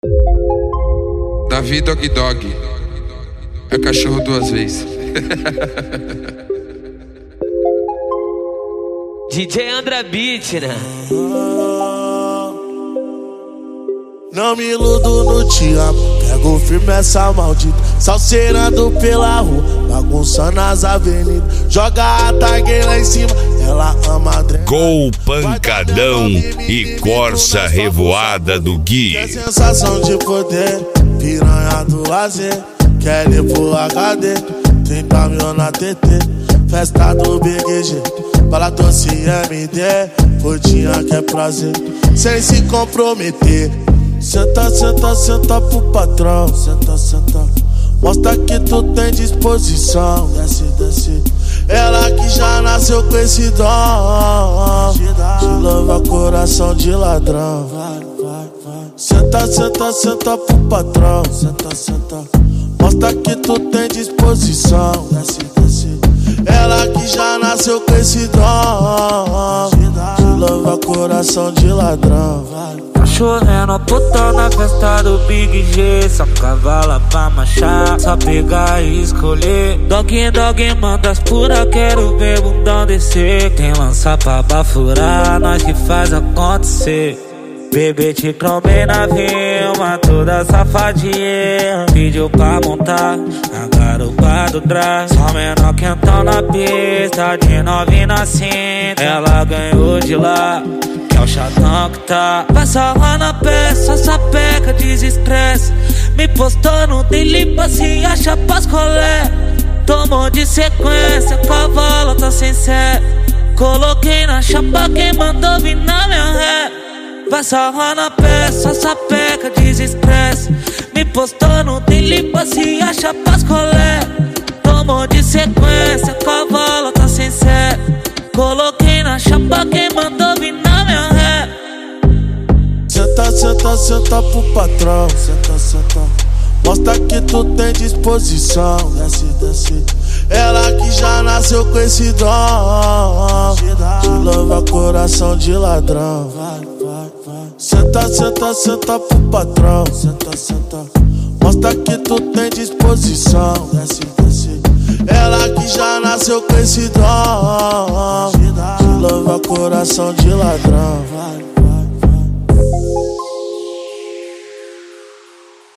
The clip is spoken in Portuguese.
Davi Dog Dog é cachorro duas vezes. DJ André Beat, né? Não me iludo no te amo, pego firme essa maldita, salseirando pela rua, bagunçando as avenidas, joga a tag lá em cima, ela ama a drena. Com pancadão e corsa revoada do Gui. É sensação de poder, piranha do lazer, quer ir pro HD, 30 mil na TT, festa do BGG, bala doce MD, putinha que é prazer, sem se comprometer. Senta, senta, senta pro patrão. Senta, senta. Mostra que tu tem disposição. Desce, desce. Ela que já nasceu com esse dom. Te louva coração de ladrão. Vai, vai, vai. Senta, senta, senta pro patrão. Senta, senta. Mostra que tu tem disposição. Desce, desce. Ela que já nasceu com esse dom. Te louva coração de ladrão. Vai. Cachorrendo puta na festa do Big G, só cavala pra marchar, só pegar e escolher. Dog, dog, manda as pura, quero ver bundão descer. Quem lança pra bafurar, nós que faz acontecer. Bebê te crombei na vilma, toda safadinha. Pediu pra montar a garupa do drive, só menor quentão na pista, de novinha na cinta. Ela ganhou de lá, que é o chatão que tá. Passa lá na peça, sapeca, desestresse. Me postou no daily, se acha pras colé. Tomou de sequência, cavalo tá sem sé. Coloquei na chapa, quem mandou vir na minha ré. Passa lá na peça, sapeca, desestresse. Me postou no daily, se acha pras colé. Tomou de sequência, cavalo tá sem sé. Coloquei na chapa, quem mandou vir na minha ré. Senta, senta, senta pro patrão. Senta, senta. Mostra que tu tem disposição. Desce, desce. Ela que já nasceu com esse dom. Te louva coração de ladrão. Vai, vai, vai. Senta, senta, senta pro patrão. Senta, senta. Mostra que tu tem disposição. Desce, desce. Ela que já nasceu com esse dom. Te louva coração de ladrão. Vai.